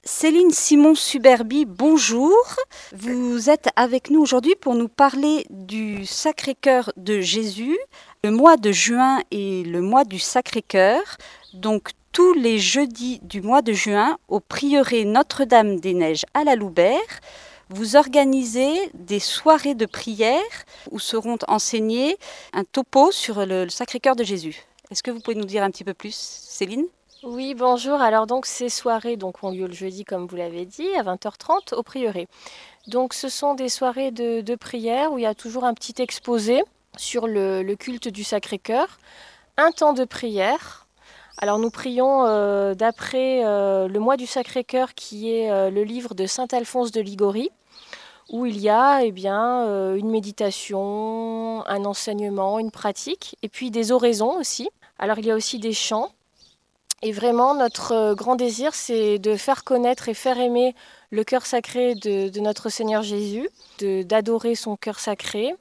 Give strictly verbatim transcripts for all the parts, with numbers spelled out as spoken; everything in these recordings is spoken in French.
Céline Simon-Suberby, bonjour. Vous êtes avec nous aujourd'hui pour nous parler du Sacré-Cœur de Jésus. Le mois de juin est le mois du Sacré-Cœur. Donc tous les jeudis du mois de juin, au prieuré Notre-Dame-des-Neiges à la Loubère, vous organisez des soirées de prière où seront enseignés un topo sur le, le Sacré-Cœur de Jésus. Est-ce que vous pouvez nous dire un petit peu plus, Céline ? Oui, bonjour. Alors donc ces soirées donc, ont lieu le jeudi, comme vous l'avez dit, à vingt heures trente au prieuré. Donc ce sont des soirées de, de prière où il y a toujours un petit exposé sur le, le culte du Sacré-Cœur, un temps de prière. Alors nous prions euh, d'après euh, le mois du Sacré-Cœur qui est euh, le livre de saint Alphonse de Liguori, où il y a eh bien, euh, une méditation, un enseignement, une pratique, et puis des oraisons aussi. Alors il y a aussi des chants. Et vraiment, notre grand désir, c'est de faire connaître et faire aimer le cœur sacré de, de notre Seigneur Jésus, de, d'adorer son cœur sacré,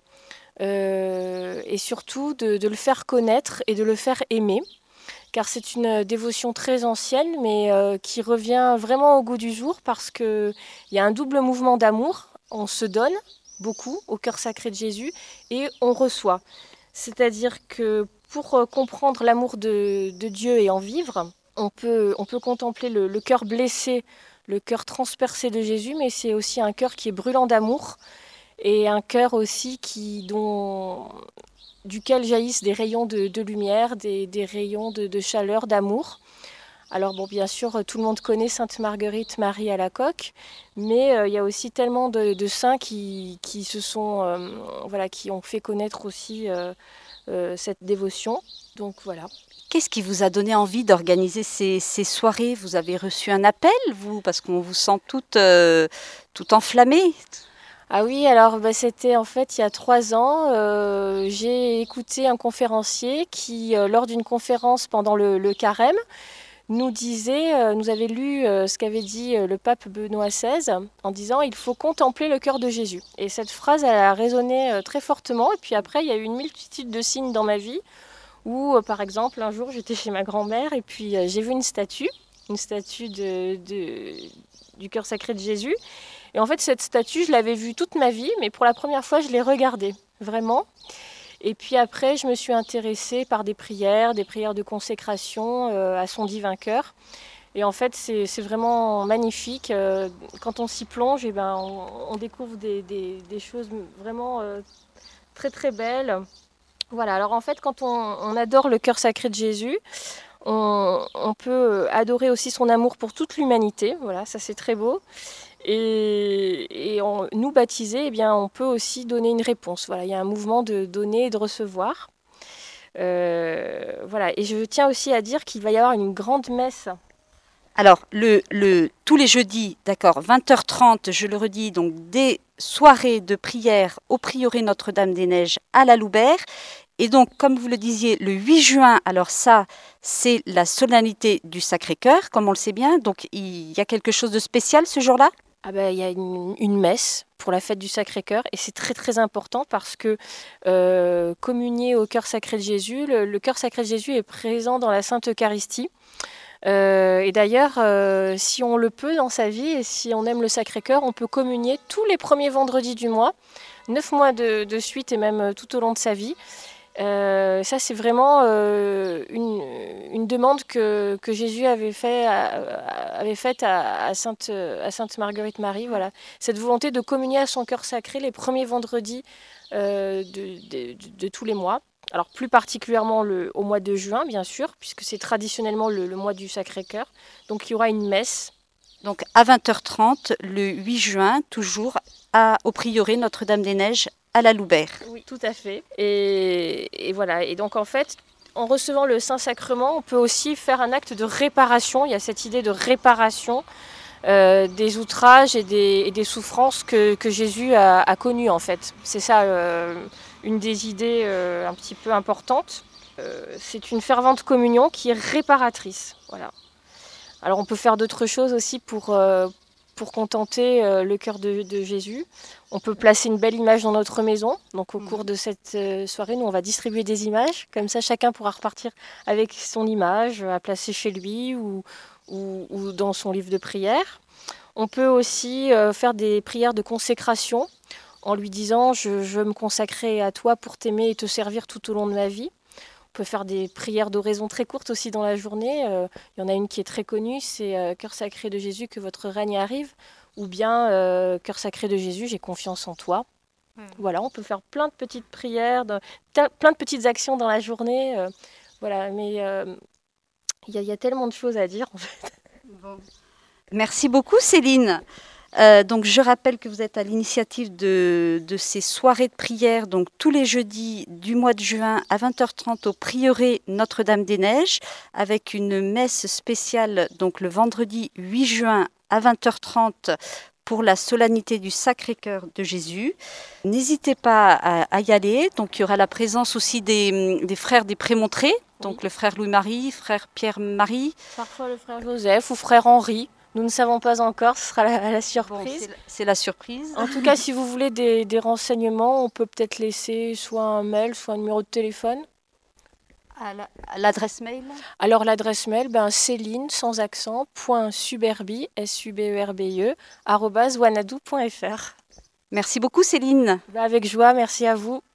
euh, et surtout de, de le faire connaître et de le faire aimer, car c'est une dévotion très ancienne, mais euh, qui revient vraiment au goût du jour, parce qu'il y a un double mouvement d'amour. On se donne beaucoup au cœur sacré de Jésus, et on reçoit. C'est-à-dire que pour comprendre l'amour de, de Dieu et en vivre, on peut, on peut contempler le, le cœur blessé, le cœur transpercé de Jésus, mais c'est aussi un cœur qui est brûlant d'amour et un cœur aussi qui, dont, duquel jaillissent des rayons de, de lumière, des, des rayons de, de chaleur, d'amour. Alors bon, bien sûr, tout le monde connaît Sainte Marguerite Marie Alacoque, mais euh, il y a aussi tellement de, de saints qui, qui se sont, euh, voilà, qui ont fait connaître aussi euh, euh, cette dévotion. Donc voilà. Qu'est-ce qui vous a donné envie d'organiser ces, ces soirées? Vous avez reçu un appel, vous, parce qu'on vous sent toute, euh, toute enflammée. Ah oui, alors bah, c'était en fait il y a trois ans, euh, j'ai écouté un conférencier qui, euh, lors d'une conférence pendant le, le carême, nous disait, euh, nous avait lu euh, ce qu'avait dit euh, le pape Benoît seize en disant il faut contempler le cœur de Jésus. Et cette phrase elle a résonné euh, très fortement. Et puis après, il y a eu une multitude de signes dans ma vie où, euh, par exemple, un jour j'étais chez ma grand-mère et puis euh, j'ai vu une statue, une statue de, de, du cœur sacré de Jésus. Et en fait, cette statue, je l'avais vue toute ma vie, mais pour la première fois, je l'ai regardée, vraiment. Et puis après, je me suis intéressée par des prières, des prières de consécration euh, à son divin cœur. Et en fait, c'est, c'est vraiment magnifique. Euh, quand on s'y plonge, eh ben, on, on découvre des, des, des choses vraiment euh, très très belles. Voilà, alors en fait, quand on, on adore le cœur sacré de Jésus, on, on peut adorer aussi son amour pour toute l'humanité. Voilà, ça c'est très beau. Et, et en nous baptiser, eh bien, on peut aussi donner une réponse. Voilà, il y a un mouvement de donner et de recevoir. Euh, voilà. Et je tiens aussi à dire qu'il va y avoir une grande messe. Alors, le, le, tous les jeudis, d'accord, vingt heures trente, je le redis, donc des soirées de prière au prieuré Notre-Dame-des-Neiges à la Loubère. Et donc, comme vous le disiez, le huit juin, alors ça, c'est la solennité du Sacré-Cœur, comme on le sait bien. Donc, il y a quelque chose de spécial ce jour-là? Ah ben, il y a une, une messe pour la fête du Sacré-Cœur et c'est très très important parce que euh, communier au cœur sacré de Jésus, le, le cœur sacré de Jésus est présent dans la Sainte Eucharistie. Euh, et d'ailleurs, euh, si on le peut dans sa vie et si on aime le Sacré-Cœur, on peut communier tous les premiers vendredis du mois, neuf mois de, de suite et même tout au long de sa vie. Euh, ça, c'est vraiment euh, une, une demande que, que Jésus avait, fait à, avait faite à, à, Sainte, à Sainte Marguerite Marie. Voilà. Cette volonté de communier à son cœur sacré les premiers vendredis euh, de, de, de, de tous les mois. Alors plus particulièrement le, au mois de juin, bien sûr, puisque c'est traditionnellement le, le mois du Sacré-Cœur. Donc il y aura une messe. Donc à vingt heures trente, le huit juin, toujours à, au prieuré Notre-Dame-des-Neiges à la Loubère. Oui, tout à fait. Et, et voilà. Et donc en fait, en recevant le Saint-Sacrement, on peut aussi faire un acte de réparation. Il y a cette idée de réparation euh, des outrages et des, et des souffrances que, que Jésus a, a connues en fait. C'est ça euh, une des idées euh, un petit peu importantes. Euh, c'est une fervente communion qui est réparatrice. Voilà. Alors on peut faire d'autres choses aussi pour, euh, pour contenter euh, le cœur de, de Jésus. On peut placer une belle image dans notre maison. Donc au cours de cette euh, soirée, nous on va distribuer des images. Comme ça, chacun pourra repartir avec son image à placer chez lui ou, ou, ou dans son livre de prière. On peut aussi euh, faire des prières de consécration en lui disant je, je veux me consacrer à toi pour t'aimer et te servir tout au long de ma vie. On peut faire des prières d'oraison très courtes aussi dans la journée. Euh, il y en a une qui est très connue, c'est euh, Cœur sacré de Jésus, que votre règne arrive. Ou bien euh, Cœur sacré de Jésus, j'ai confiance en toi. Mmh. Voilà, on peut faire plein de petites prières, de, plein de petites actions dans la journée. Euh, voilà, mais il euh, y, y a tellement de choses à dire en fait. Bon. Merci beaucoup Céline. Euh, donc je rappelle que vous êtes à l'initiative de, de ces soirées de prière, donc tous les jeudis du mois de juin à vingt heures trente au prieuré Notre-Dame-des-Neiges, avec une messe spéciale donc le vendredi huit juin à vingt heures trente pour la solennité du Sacré-Cœur de Jésus. N'hésitez pas à, à y aller. Donc il y aura la présence aussi des, des frères des Prémontrés, donc oui. Le frère Louis-Marie, frère Pierre-Marie. Parfois le frère Joseph ou frère Henri. Nous ne savons pas encore, ce sera la, la surprise. Bon, c'est la, la surprise. En tout cas, si vous voulez des, des renseignements, on peut peut-être laisser soit un mail, soit un numéro de téléphone. À l'adresse mail. Alors l'adresse mail, ben, Céline, sans accent, point suberbi, S U B E R B I E, arobase wanadoo point F R. Merci beaucoup Céline. Ben, avec joie, merci à vous.